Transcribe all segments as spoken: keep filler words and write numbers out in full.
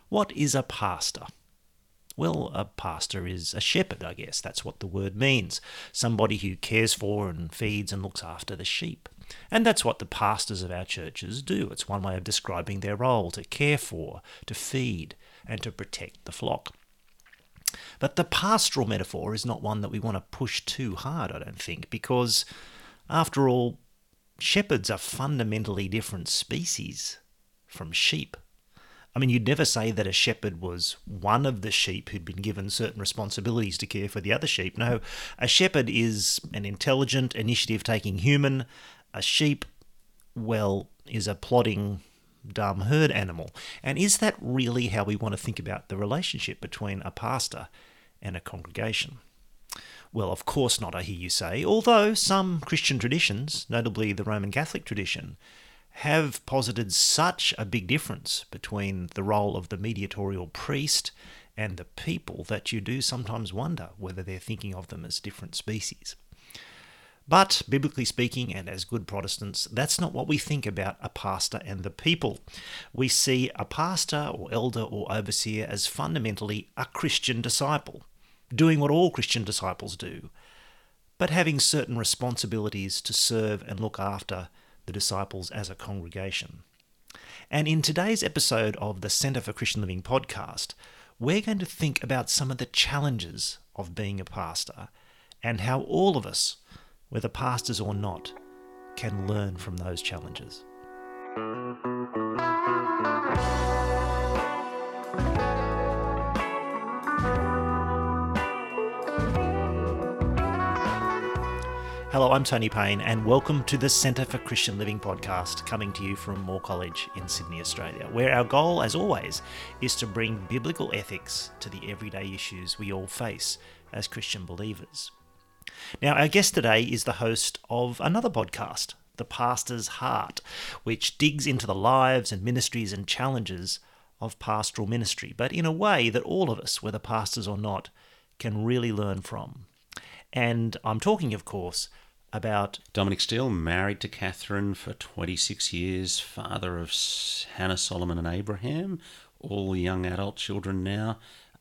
What is a pastor? Well, a pastor is a shepherd, I guess. That's what the word means. Somebody who cares for and feeds and looks after the sheep. And that's what the pastors of our churches do. It's one way of describing their role, to care for, to feed, and to protect the flock. But the pastoral metaphor is not one that we want to push too hard, I don't think, because, after all, shepherds are fundamentally different species from sheep. I mean, you'd never say that a shepherd was one of the sheep who'd been given certain responsibilities to care for the other sheep. No, a shepherd is an intelligent, initiative-taking human. A sheep, well, is a plodding, dumb herd animal. And is that really how we want to think about the relationship between a pastor and a congregation? Well, of course not, I hear you say, although some Christian traditions, notably the Roman Catholic tradition, have posited such a big difference between the role of the mediatorial priest and the people that you do sometimes wonder whether they're thinking of them as different species. But, biblically speaking, and as good Protestants, that's not what we think about a pastor and the people. We see a pastor or elder or overseer as fundamentally a Christian disciple, doing what all Christian disciples do, but having certain responsibilities to serve and look after the disciples as a congregation. And in today's episode of the Centre for Christian Living podcast, we're going to think about some of the challenges of being a pastor and how all of us, whether pastors or not, can learn from those challenges. Hello, I'm Tony Payne, and welcome to the Centre for Christian Living podcast, coming to you from Moore College in Sydney, Australia, where our goal, as always, is to bring biblical ethics to the everyday issues we all face as Christian believers. Now, our guest today is the host of another podcast, The Pastor's Heart, which digs into the lives and ministries and challenges of pastoral ministry, but in a way that all of us, whether pastors or not, can really learn from. And I'm talking, of course, about Dominic Steele, married to Catherine for twenty-six years, father of Hannah, Solomon and Abraham, all young adult children now.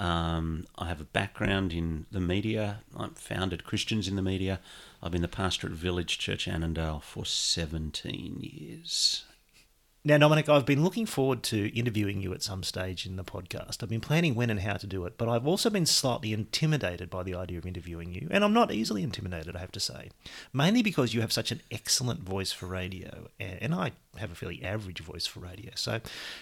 Um, I have a background in the media. I've founded Christians in the media. I've been the pastor at Village Church Annandale for seventeen years. Now, Dominic, I've been looking forward to interviewing you at some stage in the podcast. I've been planning when and how to do it, but I've also been slightly intimidated by the idea of interviewing you. And I'm not easily intimidated, I have to say, mainly because you have such an excellent voice for radio, and I have a fairly average voice for radio. So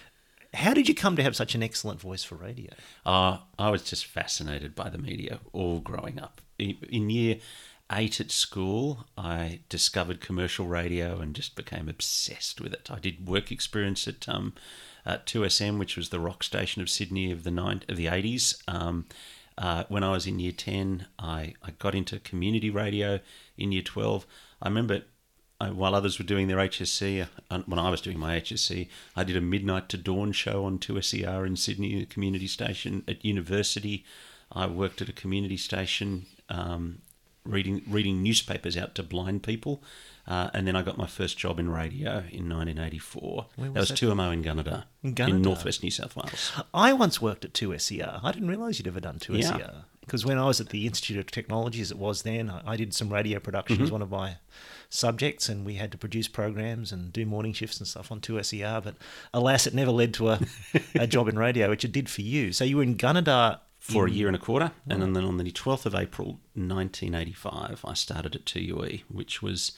how did you come to have such an excellent voice for radio? Uh, I was just fascinated by the media all growing up. In year eight at school, I discovered commercial radio and just became obsessed with it. I did work experience at um, at two S M, which was the rock station of Sydney of the nine of the eighties. Um, uh, when I was in year ten, I, I got into community radio in year twelve. I remember uh, while others were doing their H S C, uh, when I was doing my H S C, I did a midnight to dawn show on two S E R in Sydney, a community station. At university, I worked at a community station um, reading reading newspapers out to blind people. Uh, and then I got my first job in radio in nineteen eighty-four. Where was that was that? two M O in Gunnedah, In Gunnedah? in northwest New South Wales. I once worked at two S E R. I didn't realise you'd ever done two S E R. Yeah. Because when I was at the Institute of Technology, as it was then, I I did some radio production as one of my subjects, and we had to produce programs and do morning shifts and stuff on two S E R. But alas, it never led to a, a job in radio, which it did for you. So you were in Gunnedah For in- a year and a quarter, and then on the twelfth of April nineteen eighty-five, I started at two U E, which was,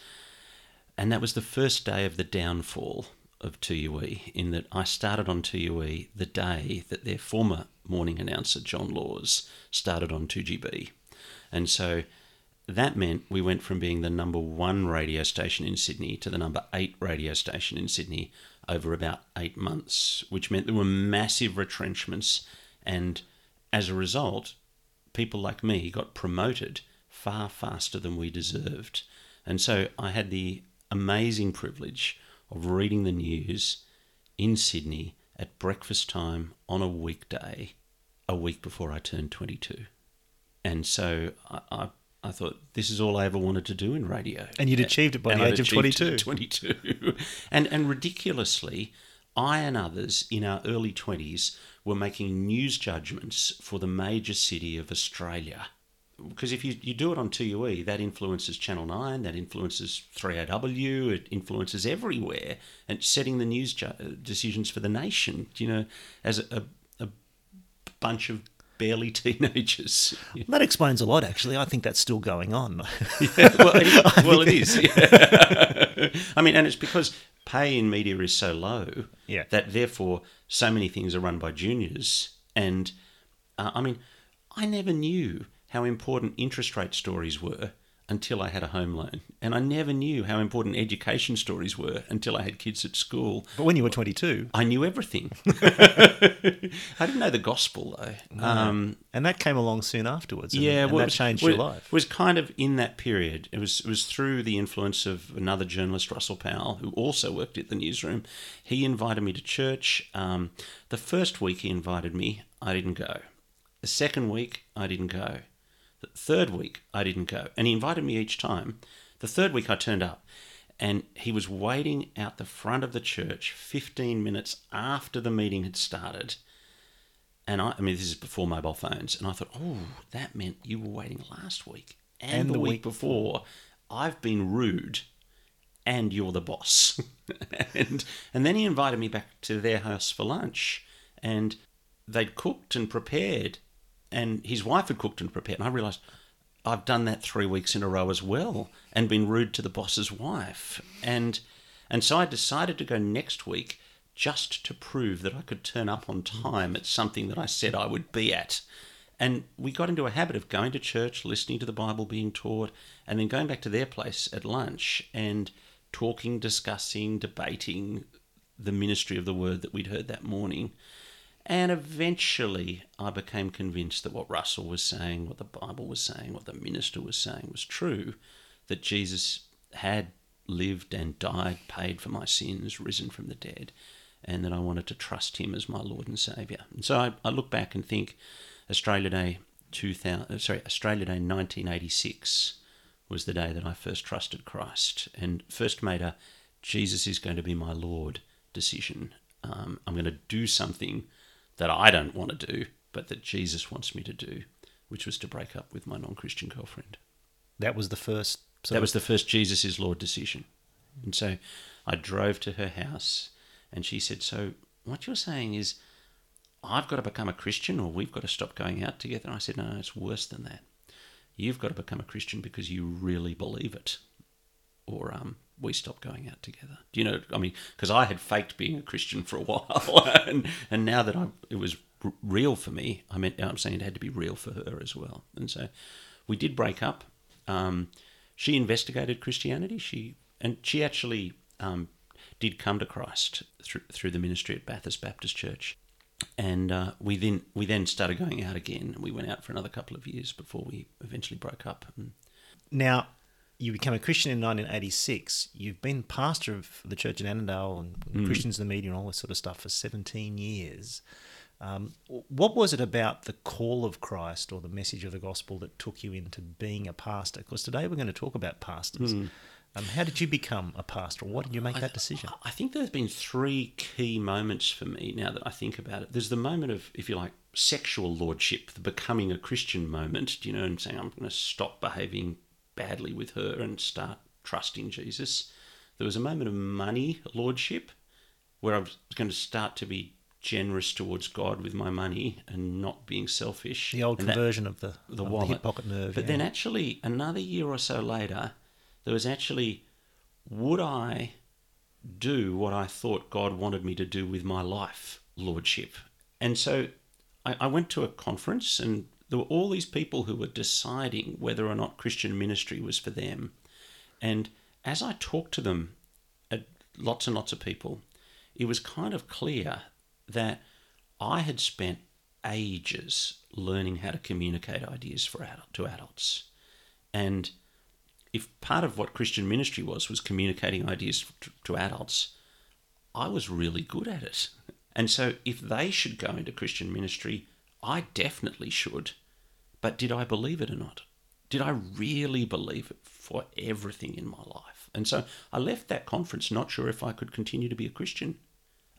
and that was the first day of the downfall of two U E, in that I started on two U E the day that their former morning announcer, John Laws, started on two G B. And so that meant we went from being the number one radio station in Sydney to the number eight radio station in Sydney over about eight months, which meant there were massive retrenchments, and as a result, people like me got promoted far faster than we deserved. And so I had the amazing privilege of reading the news in Sydney at breakfast time on a weekday, a week before I turned twenty-two. And so I, I, I thought, this is all I ever wanted to do in radio. And you'd achieved it by And the I'd age of achieved twenty-two. it at twenty-two. and, and ridiculously, I and others in our early twenties were making news judgments for the major city of Australia. Because if you, you do it on two U E, that influences Channel nine, that influences three A W, it influences everywhere, and setting the news ju- decisions for the nation, you know, as a, a, a bunch of barely teenagers. That explains a lot, actually. I think that's still going on. Yeah, well, it, well, it is. Yeah. I mean, and it's because pay in media is so low Yeah. that therefore so many things are run by juniors. And, uh, I mean, I never knew how important interest rate stories were until I had a home loan. And I never knew how important education stories were until I had kids at school. But when you were twenty-two... I knew everything. I didn't know the gospel, though. No. Um, and that came along soon afterwards. And, yeah, and well, that it was- changed well, your life. It was kind of in that period. It was it was through the influence of another journalist, Russell Powell, who also worked at the newsroom. He invited me to church. Um, the first week he invited me, I didn't go. The second week, I didn't go. The third week, I didn't go. And he invited me each time. The third week, I turned up. And he was waiting out the front of the church fifteen minutes after the meeting had started. And I, I mean, this is before mobile phones. And I thought, oh, that meant you were waiting last week and, And the, the week, week before. I've been rude and you're the boss. and and then he invited me back to their house for lunch. And they'd cooked and prepared. And his wife had cooked and prepared. And I realised I've done that three weeks in a row as well and been rude to the boss's wife. And and so I decided to go next week just to prove that I could turn up on time at something that I said I would be at. And we got into a habit of going to church, listening to the Bible being taught, and then going back to their place at lunch and talking, discussing, debating the ministry of the word that we'd heard that morning. And eventually I became convinced that what Russell was saying, what the Bible was saying, what the minister was saying was true, that Jesus had lived and died, paid for my sins, risen from the dead, and that I wanted to trust him as my Lord and Saviour. And so I, I look back and think Australia Day two thousand, sorry, Australia Day nineteen eighty-six was the day that I first trusted Christ and first made a Jesus is going to be my Lord decision. Um, I'm going to do something that I don't want to do, but that Jesus wants me to do, which was to break up with my non-Christian girlfriend. That was the first... That was the first Jesus is Lord decision. And so I drove to her house and she said, so what you're saying is I've got to become a Christian or we've got to stop going out together? And I said, no, no, it's worse than that. You've got to become a Christian because you really believe it, or um, we stop going out together. Do you know, I mean, because I had faked being a Christian for a while, and, and now that I, it was r- real for me, I mean, I'm saying it had to be real for her as well. And so we did break up. Um, she investigated Christianity. She and she actually um, did come to Christ through through the ministry at Bathurst Baptist Church. And uh, we then we then started going out again. We went out for another couple of years before we eventually broke up. And Now, you became a Christian in nineteen eighty-six. You've been pastor of the church in Annandale and Mm. Christians in the media and all this sort of stuff for seventeen years. Um, what was it about the call of Christ or the message of the gospel that took you into being a pastor? Because today we're going to talk about pastors. Mm. Um, how did you become a pastor? Or what did you make I, that decision? I think there's been three key moments for me now that I think about it. There's the moment of, if you like, sexual lordship, the becoming a Christian moment, you know, and saying I'm going to stop behaving badly with her and start trusting Jesus. There was a moment of money lordship where I was going to start to be generous towards God with my money and not being selfish. The old And that- conversion of the, the of wallet. the hip pocket nerve. But yeah. then actually, another year or so later, there was actually, would I do what I thought God wanted me to do with my life, lordship? And so I, I went to a conference and there were all these people who were deciding whether or not Christian ministry was for them. And as I talked to them, uh, lots and lots of people, it was kind of clear that I had spent ages learning how to communicate ideas for adult, to adults. And if part of what Christian ministry was, was communicating ideas to, to adults, I was really good at it. And so if they should go into Christian ministry, I definitely should. But did I believe it or not? Did I really believe it for everything in my life? And so I left that conference not sure if I could continue to be a Christian,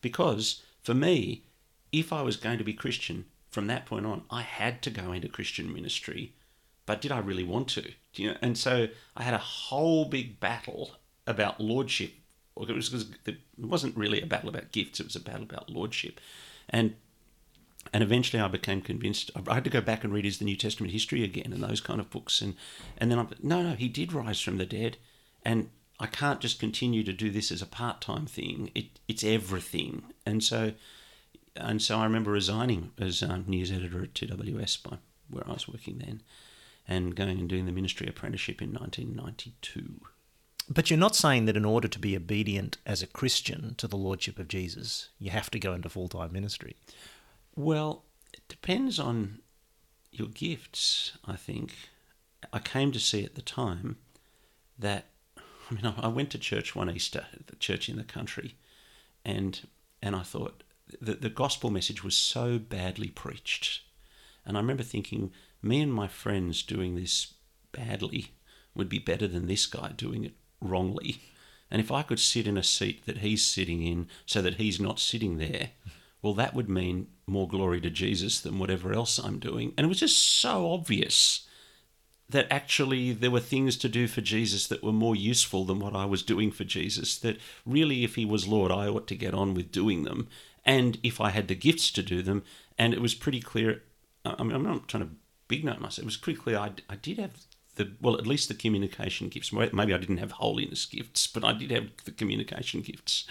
because for me, if I was going to be Christian from that point on, I had to go into Christian ministry. But did I really want to? Do you know? And so I had a whole big battle about lordship. It, was, it wasn't really a battle about gifts, it was a battle about lordship. And and eventually I became convinced. I had to go back and read his The New Testament history again and those kind of books. And, and then I no, no, he did rise from the dead. And I can't just continue to do this as a part-time thing. It It's everything. And so and so I remember resigning as um, news editor at T W S, by where I was working then, and going and doing the ministry apprenticeship in nineteen ninety-two. But you're not saying that in order to be obedient as a Christian to the Lordship of Jesus, you have to go into full-time ministry. Well, it depends on your gifts, I think. I came to see at the time that, I mean, I went to church one Easter, the church in the country, and and I thought that the gospel message was so badly preached. And I remember thinking, me and my friends doing this badly would be better than this guy doing it wrongly. And if I could sit in a seat that he's sitting in so that he's not sitting there, well, that would mean more glory to Jesus than whatever else I'm doing. And it was just so obvious that actually there were things to do for Jesus that were more useful than what I was doing for Jesus, that really if he was Lord, I ought to get on with doing them. And if I had the gifts to do them, and it was pretty clear, I mean, I'm not trying to big note myself, it was pretty clear I, I did have the, well, at least the communication gifts. Maybe I didn't have holiness gifts, but I did have the communication gifts.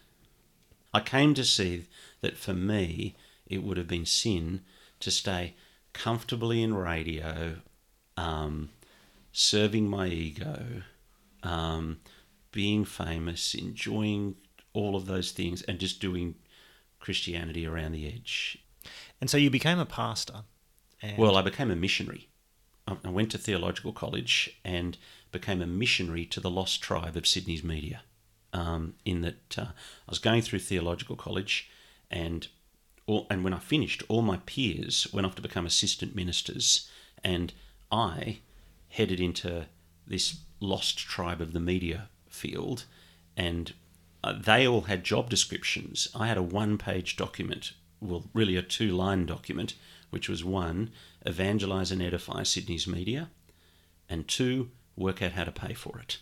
I came to see that for me, it would have been sin to stay comfortably in radio, um, serving my ego, um, being famous, enjoying all of those things, and just doing Christianity around the edge. And so you became a pastor. And... Well, I became a missionary. I went to theological college and became a missionary to the lost tribe of Sydney's media. Um, in that uh, I was going through theological college, and all, and when I finished, all my peers went off to become assistant ministers, and I headed into this lost tribe of the media field, and uh, they all had job descriptions. I had a one-page document, well, really a two-line document, which was one, evangelise and edify Sydney's media, and two, work out how to pay for it.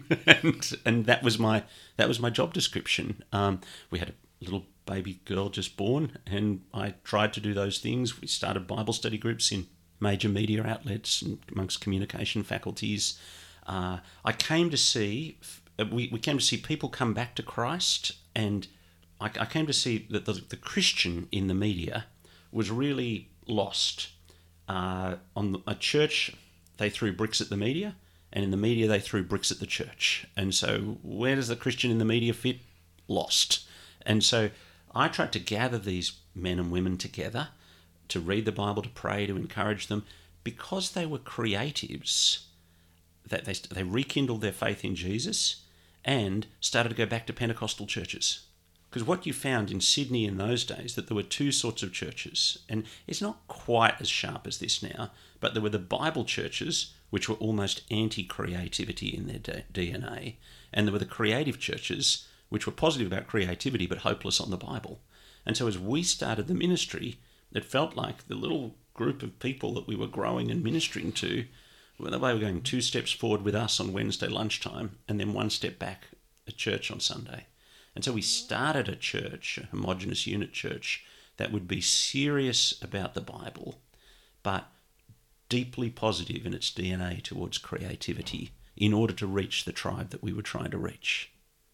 and and that was my that was my job description. Um, we had a little baby girl just born, and I tried to do those things. We started Bible study groups in major media outlets and amongst communication faculties. Uh, I came to see we, we came to see people come back to Christ, and I, I came to see that the, the Christian in the media was really lost. Uh, on a church, they threw bricks at the media, and in the media, they threw bricks at the church. And so where does the Christian in the media fit? Lost. And so I tried to gather these men and women together to read the Bible, to pray, to encourage them, because they were creatives. That they, they rekindled their faith in Jesus and started to go back to Pentecostal churches. Because what you found in Sydney in those days, that there were two sorts of churches, and it's not quite as sharp as this now, but there were the Bible churches, which were almost anti-creativity in their D N A, and there were the creative churches, which were positive about creativity but hopeless on the Bible. And so as we started the ministry, it felt like the little group of people that we were growing and ministering to, well, they were going two steps forward with us on Wednesday lunchtime, and then one step back at church on Sunday. And so we started a church, a homogenous unit church, that would be serious about the Bible, but deeply positive in its D N A towards creativity in order to reach the tribe that we were trying to reach.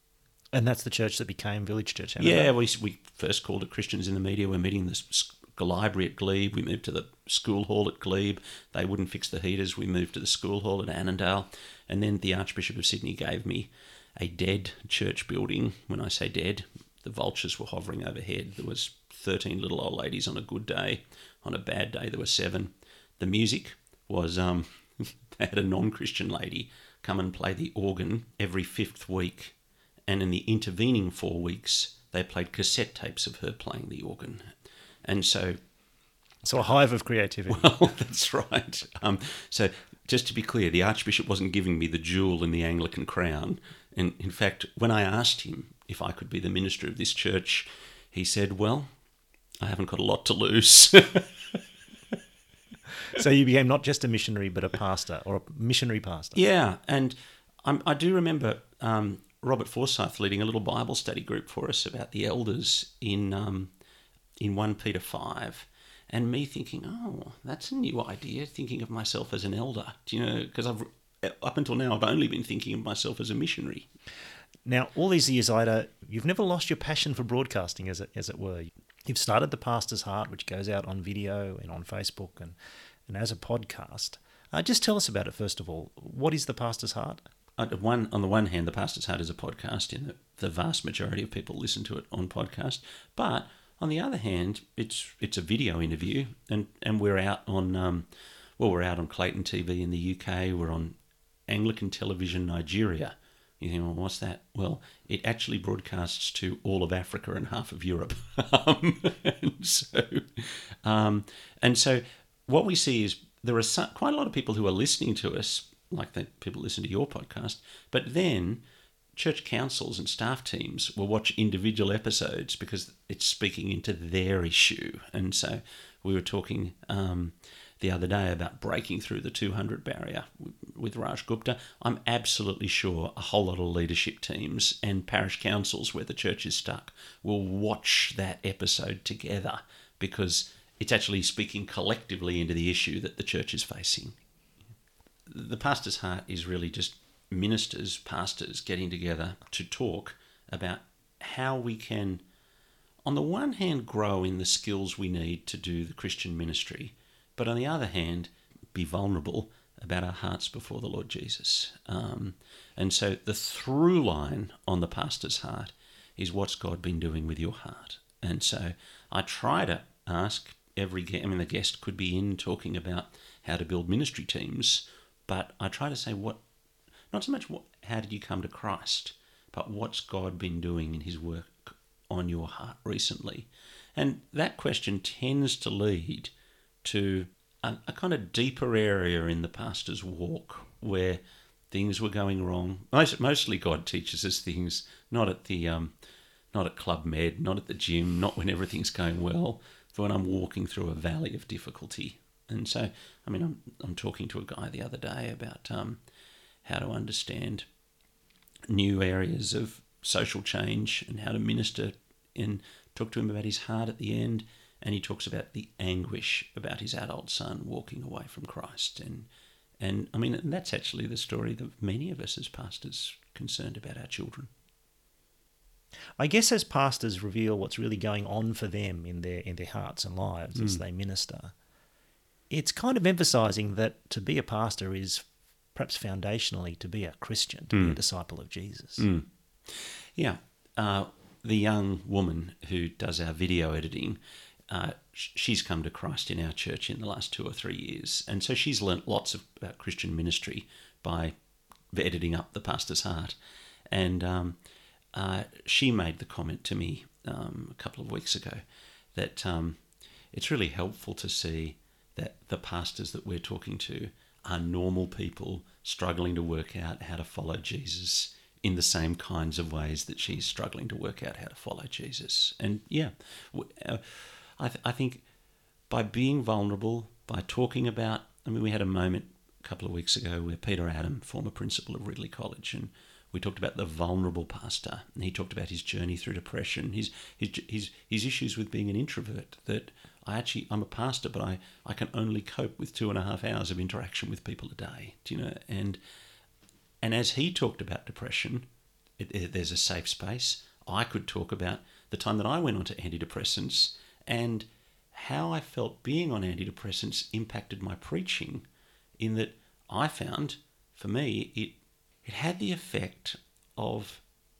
And that's the church that became Village Church. Yeah, we we first called it Christians in the Media. We're meeting the library at Glebe. We moved to the school hall at Glebe. They wouldn't fix the heaters. We moved to the school hall at Annandale. And then the Archbishop of Sydney gave me a dead church building. When I say dead, the vultures were hovering overhead. There was thirteen little old ladies on a good day. On a bad day, there were seven. The music was, um, they had a non-Christian lady come and play the organ every fifth week. And in the intervening four weeks, they played cassette tapes of her playing the organ. And so... So a hive of creativity. Well, that's right. Um, so just to be clear, the Archbishop wasn't giving me the jewel in the Anglican crown. And in fact, when I asked him if I could be the minister of this church, he said, well, I haven't got a lot to lose. So you became not just a missionary, but a pastor, or a missionary pastor. Yeah, and I'm, I do remember um, Robert Forsyth leading a little Bible study group for us about the elders in um, in First Peter five, and me thinking, oh, that's a new idea, thinking of myself as an elder. Do you know, because I've up until now I've only been thinking of myself as a missionary. Now, all these years later, you've never lost your passion for broadcasting, as it as it were. You've started The Pastor's Heart, which goes out on video and on Facebook and, and as a podcast. Uh, just tell us about it, first of all. What is The Pastor's Heart? On the one, on the one hand, The Pastor's Heart is a podcast, and the, the vast majority of people listen to it on podcast. But on the other hand, it's it's a video interview, and, and we're out on um, well, we're out on Clayton T V in the U K. We're on Anglican Television Nigeria. You think, well, what's that? Well, it actually broadcasts to all of Africa and half of Europe. um, and so, um, and so, what we see is there are some, quite a lot of people who are listening to us, like that people listen to your podcast, but then church councils and staff teams will watch individual episodes because it's speaking into their issue. And so, we were talking um, the other day about breaking through the two hundred barrier with Raj Gupta. I'm absolutely sure a whole lot of leadership teams and parish councils where the church is stuck will watch that episode together because it's actually speaking collectively into the issue that the church is facing. The Pastor's Heart is really just ministers, pastors getting together to talk about how we can, on the one hand, grow in the skills we need to do the Christian ministry, but on the other hand, be vulnerable about our hearts before the Lord Jesus. Um, and so the through line on The Pastor's Heart is what's God been doing with your heart. And so I try to ask every guest, I mean, the guest could be in talking about how to build ministry teams, but I try to say what, not so much what, how did you come to Christ, but what's God been doing in his work on your heart recently? And that question tends to lead to a, a kind of deeper area in the pastor's walk where things were going wrong. Most, mostly God teaches us things not at the um, not at Club Med, not at the gym, not when everything's going well, but when I'm walking through a valley of difficulty. And so, I mean, I'm I'm talking to a guy the other day about um, how to understand new areas of social change and how to minister, and talk to him about his heart at the end. And he talks about the anguish about his adult son walking away from Christ. And, and I mean, that's actually the story that many of us as pastors concerned about our children. I guess as pastors reveal what's really going on for them in their in their hearts and lives mm. as they minister, it's kind of emphasising that to be a pastor is perhaps foundationally to be a Christian, to mm. be a disciple of Jesus. Mm. Yeah. Uh, the young woman who does our video editing, Uh, she's come to Christ in our church in the last two or three years. And so she's learnt lots of about Christian ministry by editing up The Pastor's Heart. And um, uh, she made the comment to me um, a couple of weeks ago that um, it's really helpful to see that the pastors that we're talking to are normal people struggling to work out how to follow Jesus in the same kinds of ways that she's struggling to work out how to follow Jesus. And yeah, uh, I, th- I think by being vulnerable, by talking about, I mean, we had a moment a couple of weeks ago where Peter Adam, former principal of Ridley College, and we talked about the vulnerable pastor, and he talked about his journey through depression, his his his, his issues with being an introvert, that I actually, I'm a pastor, but I, I can only cope with two and a half hours of interaction with people a day, do you know? And and as he talked about depression, it, it, there's a safe space. I could talk about the time that I went on to antidepressants and how I felt being on antidepressants impacted my preaching, in that I found, for me, it it had the effect of,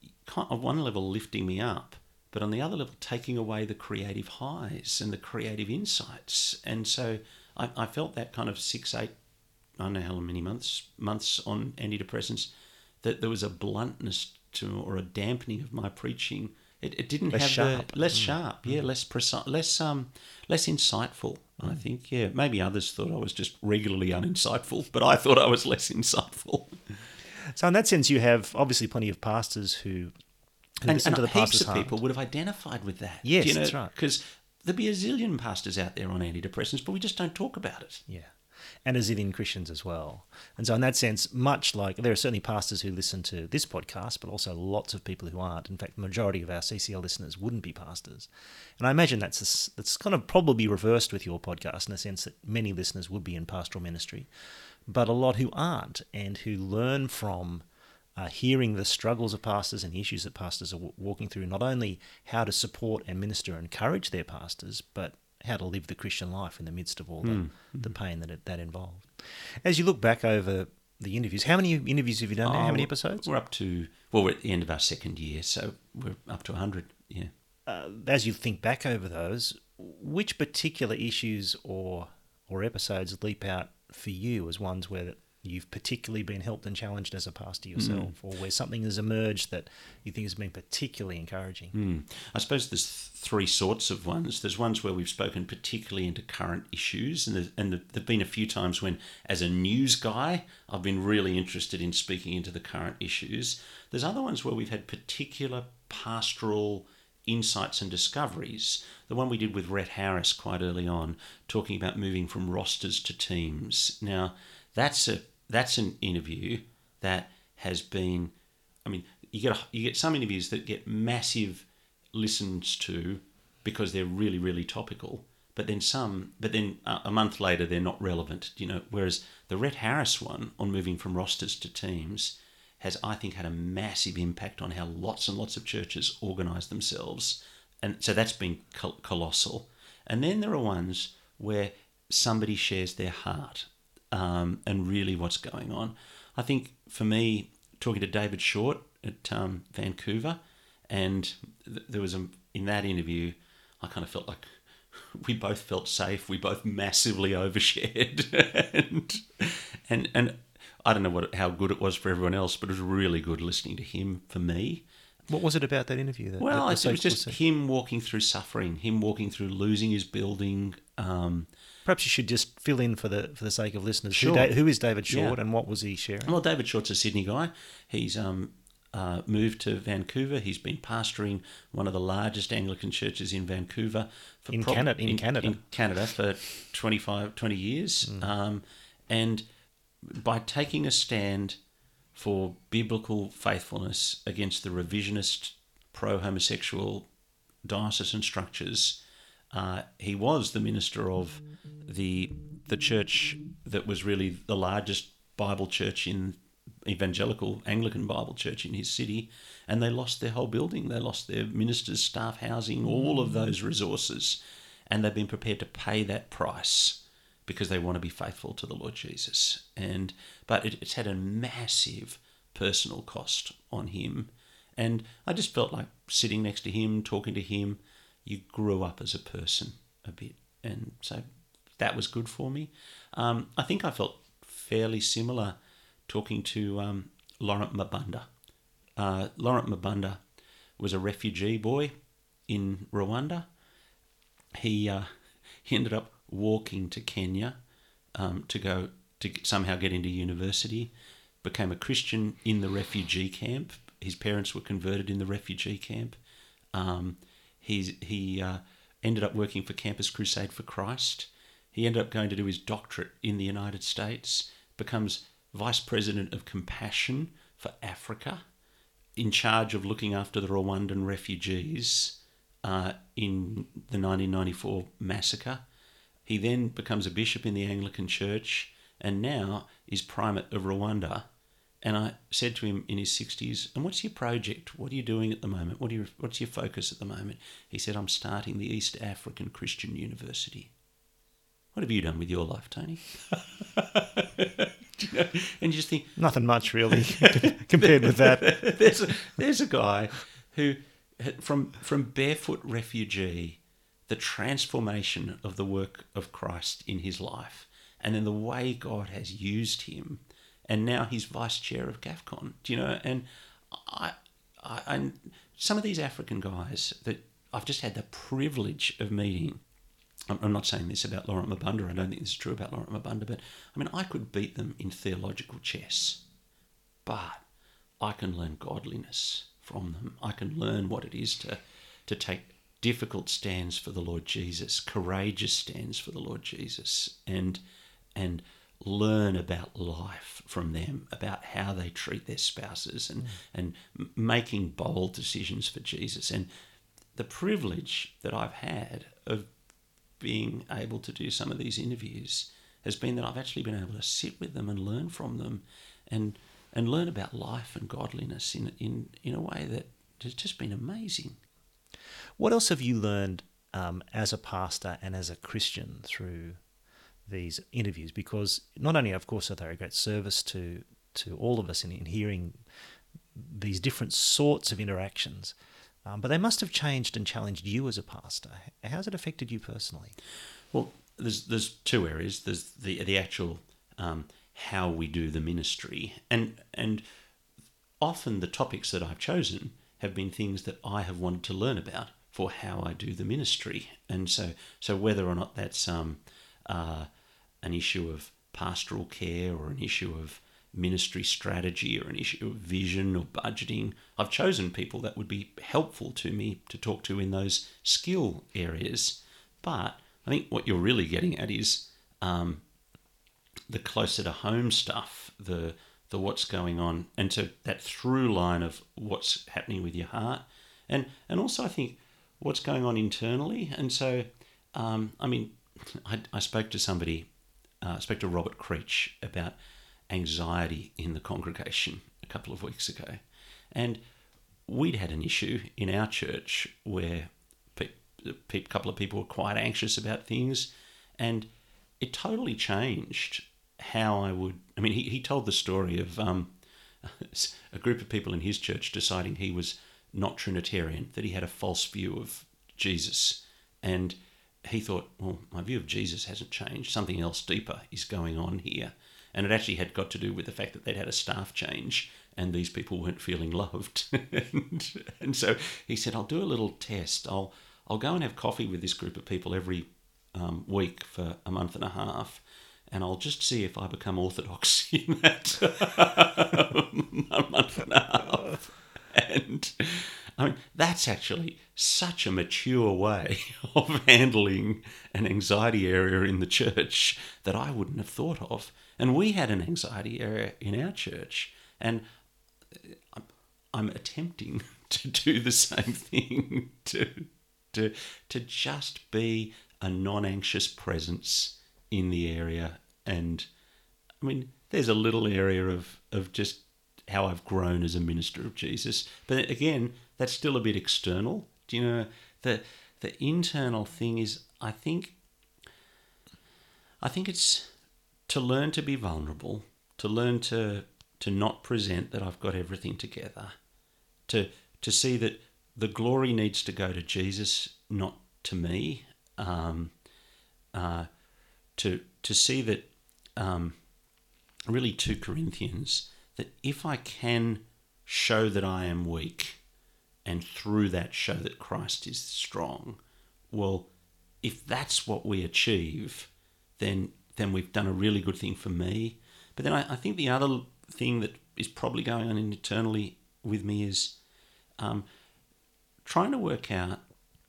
on one level, lifting me up, but on the other level, taking away the creative highs and the creative insights. And so I, I felt that kind of six, eight, I don't know how many months, months on antidepressants, that there was a bluntness to, or a dampening of my preaching. It, it didn't less have sharp. the less mm. sharp, yeah, mm. less precise, less um, less insightful. Mm. I think, yeah. Maybe others thought I was just regularly uninsightful, but I thought I was less insightful. So in that sense, you have obviously plenty of pastors who who and, listen and to the heaps pastor's of heart. people would have identified with that. Yes, Do you know? that's right. Because there'd be a zillion pastors out there on antidepressants, but we just don't talk about it. Yeah. And a zillion Christians as well. And so in that sense, much like there are certainly pastors who listen to this podcast, but also lots of people who aren't. In fact, the majority of our C C L listeners wouldn't be pastors. And I imagine that's a, that's kind of probably reversed with your podcast in the sense that many listeners would be in pastoral ministry, but a lot who aren't and who learn from uh, hearing the struggles of pastors and the issues that pastors are w- walking through, not only how to support and minister and encourage their pastors, but how to live the Christian life in the midst of all the, mm. the pain that it, that involved. As you look back over the interviews, how many interviews have you done now? Oh, How many episodes? We're up to, well, we're at the end of our second year, so we're up to one hundred, yeah. Uh, as you think back over those, which particular issues or or episodes leap out for you as ones where you've particularly been helped and challenged as a pastor yourself, mm. or where something has emerged that you think has been particularly encouraging? Mm. I suppose there's three sorts of ones. There's ones where we've spoken particularly into current issues, and, and there have been a few times when, as a news guy, I've been really interested in speaking into the current issues. There's other ones where we've had particular pastoral insights and discoveries. The one we did with Rhett Harris quite early on, talking about moving from rosters to teams. Now, that's a that's an interview that has been, I mean, you get a, you get some interviews that get massive listens to because they're really, really topical, but then some, but then a month later they're not relevant, you know, whereas the Rhett Harris one on moving from rosters to teams has, I think, had a massive impact on how lots and lots of churches organise themselves. And so that's been col- colossal. And then there are ones where somebody shares their heart um, and really what's going on. I think for me, talking to David Short at um, Vancouver, and th- there was a, in that interview, I kind of felt like we both felt safe. We both massively overshared. and, and, and I don't know what how good it was for everyone else, but it was really good listening to him for me. What was it about that interview? That, well, that it was just him walking through suffering, him walking through losing his building. Um, Perhaps you should just fill in for the for the sake of listeners. Sure. Who, da- who is David Short, yeah. and what was he sharing? Well, David Short's a Sydney guy. He's um, uh, moved to Vancouver. He's been pastoring one of the largest Anglican churches in Vancouver. For in, prob- Canada, in, in Canada. In Canada for twenty-five, twenty years. Mm. Um, and by taking a stand for biblical faithfulness against the revisionist pro-homosexual diocesan structures, uh, he was the minister of the the church that was really the largest Bible church in evangelical Anglican Bible church in his city, and they lost their whole building. They lost their ministers, staff housing, all of those resources, and they've been prepared to pay that price because they want to be faithful to the Lord Jesus. And but it, it's had a massive personal cost on him. And I just felt like sitting next to him, talking to him, you grew up as a person a bit. And so that was good for me. Um, I think I felt fairly similar talking to um, Laurent Mabunda. Uh, Laurent Mabunda was a refugee boy in Rwanda. He uh, he ended up walking to Kenya um, to go to somehow get into university, became a Christian in the refugee camp. His parents were converted in the refugee camp. Um, he's, he uh, ended up working for Campus Crusade for Christ. He ended up going to do his doctorate in the United States, becomes Vice President of Compassion for Africa, in charge of looking after the Rwandan refugees uh, in the nineteen ninety-four massacre. He then becomes a bishop in the Anglican Church and now is primate of Rwanda. And I said to him in his sixties, and what's your project? What are you doing at the moment? What are you, what's your focus at the moment? He said, I'm starting the East African Christian University. What have you done with your life, Tony? You know, and you just think... Nothing much, really, compared with that. There's a, there's a guy who, from from barefoot refugee, the transformation of the work of Christ in his life, and then the way God has used him, and now he's vice chair of GAFCON. Do you know? And I, I, I, some of these African guys that I've just had the privilege of meeting. I'm not saying this about Laurent Mabunda. I don't think this is true about Laurent Mabunda, but I mean, I could beat them in theological chess, but I can learn godliness from them. I can learn what it is to to take difficult stands for the Lord Jesus, courageous stands for the Lord Jesus, and and learn about life from them, about how they treat their spouses, and, mm. and making bold decisions for Jesus. And the privilege that I've had of being able to do some of these interviews has been that I've actually been able to sit with them and learn from them, and and learn about life and godliness in in, in a way that has just been amazing. What else have you learned um, as a pastor and as a Christian through these interviews? Because not only, of course, are they a great service to to all of us in, in hearing these different sorts of interactions, um, but they must have changed and challenged you as a pastor. How's it affected you personally? Well, there's there's two areas. There's the the actual um, how we do the ministry, and and often the topics that I've chosen have been things that I have wanted to learn about for how I do the ministry. And so so whether or not that's um, uh, an issue of pastoral care or an issue of ministry strategy or an issue of vision or budgeting, I've chosen people that would be helpful to me to talk to in those skill areas. But I think what you're really getting at is um, the closer to home stuff, the the what's going on, and to that through line of what's happening with your heart, and and also I think what's going on internally. And so, um, I mean, I, I spoke to somebody, uh, I spoke to Robert Creech about anxiety in the congregation a couple of weeks ago, and we'd had an issue in our church where pe- a couple of people were quite anxious about things, and it totally changed how I would, I mean, he, he told the story of um, a group of people in his church deciding he was not Trinitarian, that he had a false view of Jesus. And he thought, well, my view of Jesus hasn't changed. Something else deeper is going on here. And it actually had got to do with the fact that they'd had a staff change and these people weren't feeling loved. and, and so he said, I'll do a little test. I'll, I'll go and have coffee with this group of people every um, week for a month and a half, and I'll just see if I become orthodox in that a month and a half. And I mean, that's actually such a mature way of handling an anxiety area in the church that I wouldn't have thought of. And we had an anxiety area in our church, and I'm attempting to do the same thing, to to to just be a non-anxious presence in the area. And I mean, there's a little area of, of just how I've grown as a minister of Jesus. But again, that's still a bit external. Do you know, the the internal thing is, I think, I think it's to learn to be vulnerable, to learn to to not present that I've got everything together, to to see that the glory needs to go to Jesus, not to me. Um, uh, to to see that, um, really, two Corinthians, that if I can show that I am weak, and through that show that Christ is strong, well, if that's what we achieve, then then we've done a really good thing for me. But then I, I think the other thing that is probably going on internally with me is um, trying to work out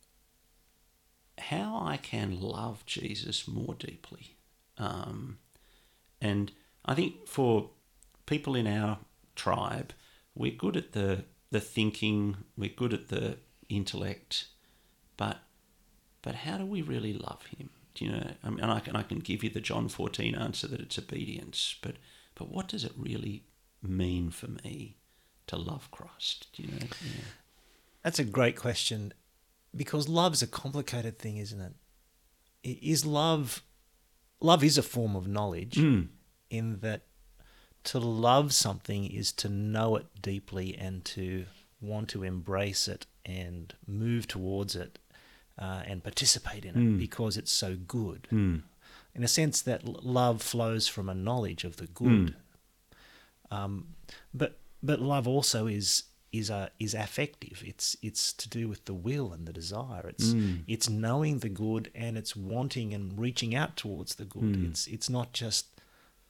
how I can love Jesus more deeply. Um, and I think for people in our tribe, we're good at the, the thinking, we're good at the intellect, but but how do we really love him? Do you know? I mean, and I can I can give you the John fourteen answer that it's obedience, but but what does it really mean for me to love Christ? Do you know? Yeah. That's a great question, because love's a complicated thing, isn't it? Is love love is a form of knowledge, mm. in that to love something is to know it deeply and to want to embrace it and move towards it uh, and participate in it mm. because it's so good. Mm. In a sense that love flows from a knowledge of the good. Mm. Um, but but love also is is uh, is affective. It's it's to do with the will and the desire. It's mm. it's knowing the good and it's wanting and reaching out towards the good. Mm. It's it's not just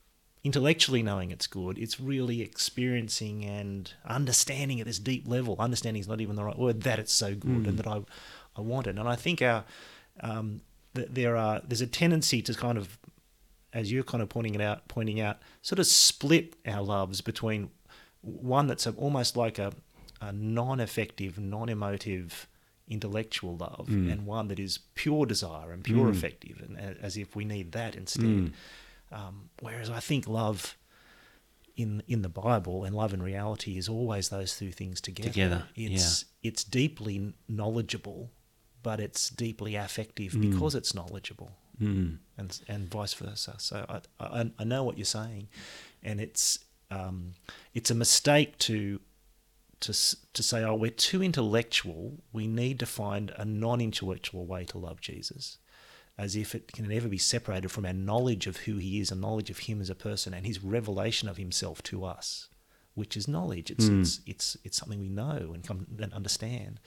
intellectually knowing it's good. It's really experiencing and understanding at this deep level. Understanding is not even the right word, that it's so good Mm. and that I I want it. And I think our um, th- there are there's a tendency to kind of, as you're kind of pointing it out, pointing out, sort of split our loves between one that's a, almost like a, a non-effective, non-emotive intellectual love, Mm. and one that is pure desire and pure Mm. affective, and a- as if we need that instead. Mm. Um, whereas I think love in in the Bible and love in reality is always those two things together. Together, It's it's deeply knowledgeable, but it's deeply affective Mm. because it's knowledgeable, Mm. and and vice versa. So I I, I know what you're saying, and it's um, it's a mistake to to s- to say, oh, we're too intellectual. We need to find a non-intellectual way to love Jesus, as if it can never be separated from our knowledge of who he is, and knowledge of him as a person, and his revelation of himself to us, which is knowledge. It's Mm. it's it's it's something we know and come and understand.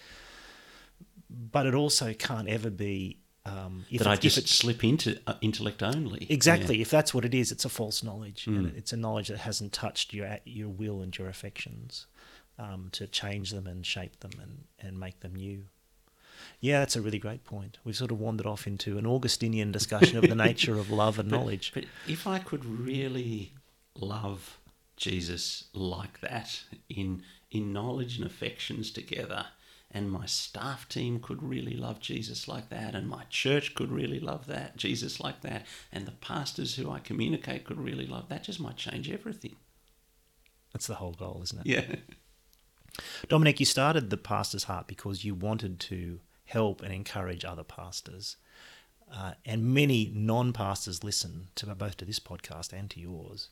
But it also can't ever be um, if that I it- if just it's slip into uh, intellect only. exactly if that's what it is. It's a false knowledge, and Mm. it's a knowledge that hasn't touched your your will and your affections um, to change them and shape them and, and make them new. Yeah, that's a really great point. We've sort of wandered off into an Augustinian discussion of the nature of love and But- knowledge. But if I could really love Jesus like that, in in knowledge and affections together, and my staff team could really love Jesus like that, and my church could really love that, Jesus like that, and the pastors who I communicate could really love that, just might change everything. That's the whole goal, isn't it? Yeah. Dominic, you started the Pastor's Heart because you wanted to help and encourage other pastors. Uh, and many non-pastors listen to both to this podcast and to yours.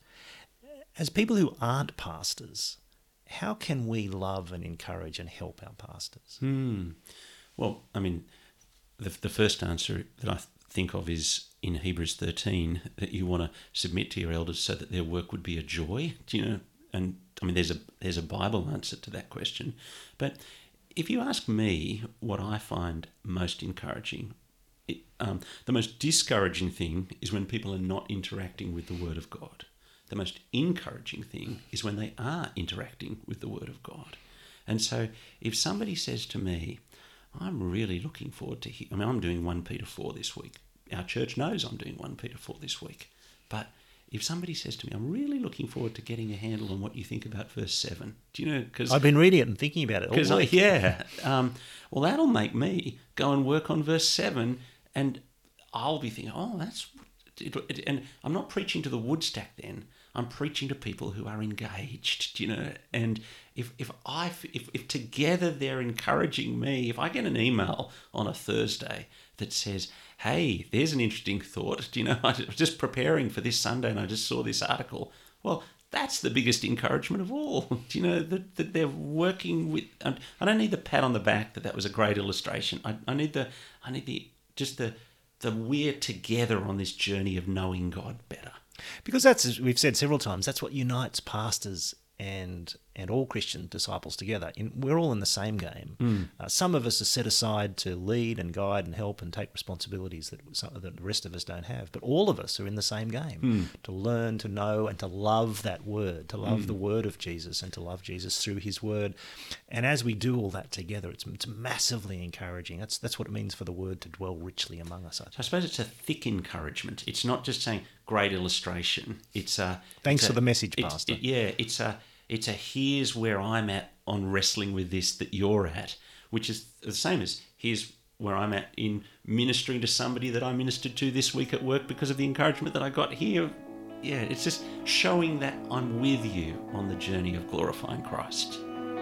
As people who aren't pastors, how can we love and encourage and help our pastors? Hmm. Well, I mean, the the first answer that I think of is in Hebrews thirteen, that you want to submit to your elders so that their work would be a joy. Do you know? And I mean, there's a there's a Bible answer to that question. But if you ask me, what I find most encouraging, it, um, the most discouraging thing is when people are not interacting with the Word of God. The most encouraging thing is when they are interacting with the Word of God. And so if somebody says to me, I'm really looking forward to hear, I mean, I'm doing First Peter four this week. Our church knows I'm doing First Peter four this week. But if somebody says to me, I'm really looking forward to getting a handle on what you think about verse seven. Do you know? Because I've been reading it and thinking about it all I, week. yeah. Um, well, that'll make me go and work on verse seven, and I'll be thinking, oh, that's... It, it, and I'm not preaching to the woodstack then. I'm preaching to people who are engaged, do you know? And if if I if, if together they're encouraging me, if I get an email on a Thursday that says, hey, there's an interesting thought, do you know, I was just preparing for this Sunday and I just saw this article. Well, that's the biggest encouragement of all. Do you know, that, that they're working with... I don't need the pat on the back that that was a great illustration. I, I need the... I need the... Just the... the we're together on this journey of knowing God better. Because that's, as we've said several times, that's what unites pastors and and all Christian disciples together. In, we're all in the same game. Mm. Uh, some of us are set aside to lead and guide and help and take responsibilities that, some, that the rest of us don't have. But all of us are in the same game, Mm. to learn, to know, and to love that word, to love Mm. the word of Jesus and to love Jesus through his word. And as we do all that together, it's, it's massively encouraging. That's, that's what it means for the word to dwell richly among us. I I suppose it's a thick encouragement. It's not just saying great illustration. It's a Thanks it's for a, the message, it's- Pastor. it- yeah, it's a it's a here's where I'm at on wrestling with this that you're at, which is the same as here's where I'm at in ministering to somebody that I ministered to this week at work because of the encouragement that I got here. Yeah, it's just showing that I'm with you on the journey of glorifying Christ.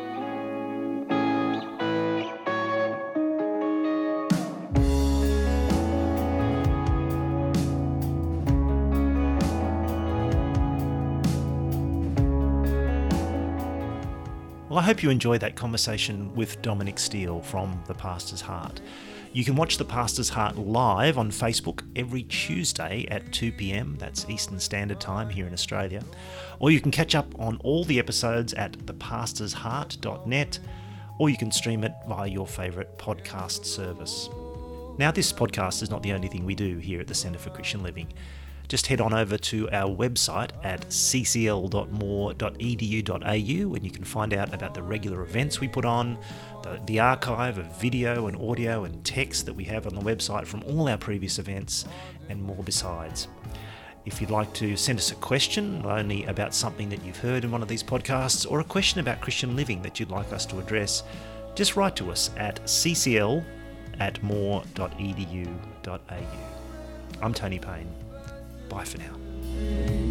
Well, I hope you enjoyed that conversation with Dominic Steele from The Pastor's Heart. You can watch The Pastor's Heart live on Facebook every Tuesday at two p.m, that's Eastern Standard Time here in Australia. Or you can catch up on all the episodes at the pastors heart dot net, or you can stream it via your favourite podcast service. Now, this podcast is not the only thing we do here at the Centre for Christian Living. just head on over to our website at c c l dot more dot e d u dot a u and you can find out about the regular events we put on, the, the archive of video and audio and text that we have on the website from all our previous events, and more besides. If you'd like to send us a question, not only about something that you've heard in one of these podcasts, or a question about Christian living that you'd like us to address, just write to us at c c l at more dot e d u dot a u. I'm Tony Payne. Bye for now.